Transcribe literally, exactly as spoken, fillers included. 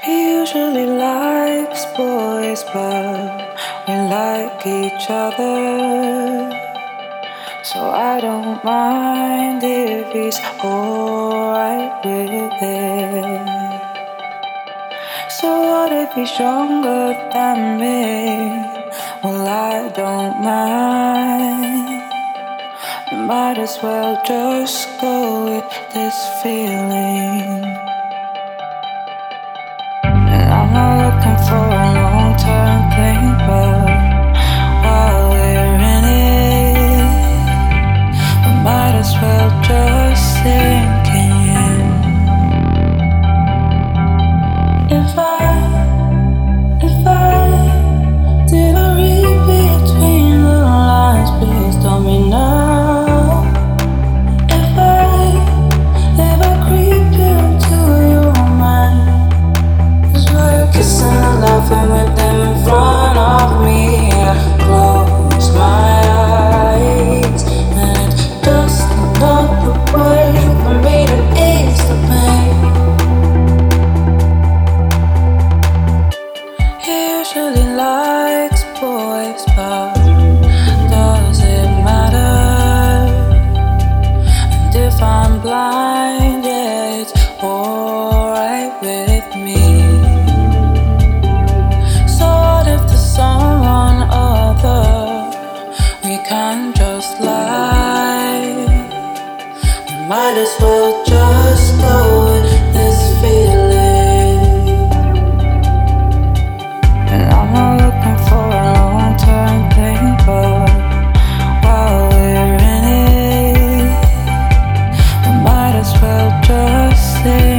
He usually likes boys, but we like each other. So I don't mind if he's alright with it. So what if he's younger than me? Well, I don't mind. Might as well just go with this feeling. And I'm not looking for a long-term thing, but while we're in it, we might as well just sink in. If I, if I didn't read between the lines, please tell me now. If I, if I creep into your mind, it's like kissing and laughing with them in front of me. I close my eyes, and it's just another way for me to ease the pain. He usually likes boys, but does it matter? And if I'm blind, yeah, it's alright with me. So what if there's someone other? We can just lie. We might as well just go with this feeling. And I'm not looking for a long-term thing, but while we're in it, we might as well just say